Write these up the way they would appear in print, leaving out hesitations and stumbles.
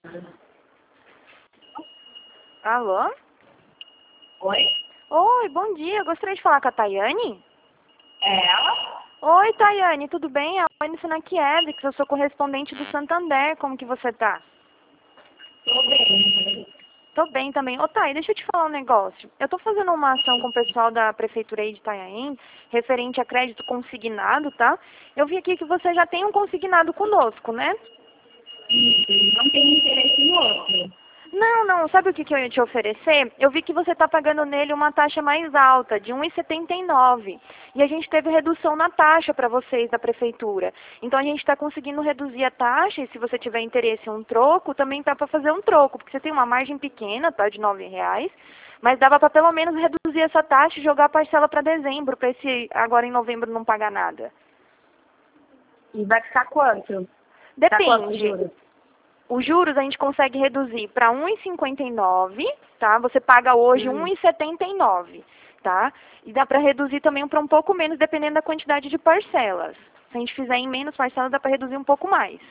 Alô? Oi? Oi, bom dia. Eu gostaria de falar com a Tayane. É ela? Oi, Tayane, tudo bem? A Anne Fanakiewicz, que eu sou correspondente do Santander. Como que você tá? Tô bem. Tô bem também. Ô, Thay, deixa eu te falar um negócio. Eu tô fazendo uma ação com o pessoal da Prefeitura aí de Itanhaém, referente a crédito consignado, tá? Eu vi aqui que você já tem um consignado conosco, né? Isso, não tenho interesse em outro. Não, não. Sabe o que eu ia te oferecer? Eu vi que você está pagando nele uma taxa mais alta, de 1,79. E a gente teve redução na taxa para vocês da prefeitura. Então a gente está conseguindo reduzir a taxa e se você tiver interesse em um troco, também tá para fazer um troco, porque você tem uma margem pequena, tá, de R$ 9. Mas dava para pelo menos reduzir essa taxa e jogar a parcela para dezembro, para esse agora em novembro não pagar nada. E vai ficar quanto? Tá quanto, Depende. juros? Os juros a gente consegue reduzir para 1,59, tá? Você paga hoje 1,79, tá? E dá para reduzir também para um pouco menos, dependendo da quantidade de parcelas. Se a gente fizer em menos parcelas, dá para reduzir um pouco mais.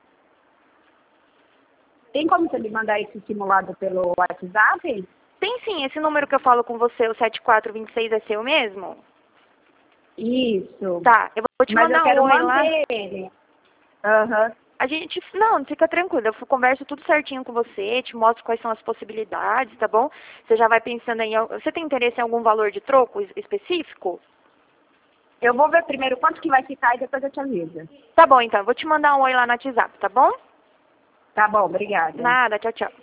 Tem como você me mandar esse simulado pelo WhatsApp? Tem sim, esse número que eu falo com você, o 7426, é seu mesmo? Isso. Tá, eu vou te Mas eu mandar quero um oi lá. manter ele. Aham. A gente, não, fica tranquila, eu converso tudo certinho com você, te mostro quais são as possibilidades, tá bom? Você já vai pensando aí, você tem interesse em algum valor de troco específico? Eu vou ver primeiro quanto que vai ficar e depois eu te aviso. Tá bom, então, eu vou te mandar um oi lá no WhatsApp, tá bom? Tá bom, obrigada. Nada, tchau, tchau.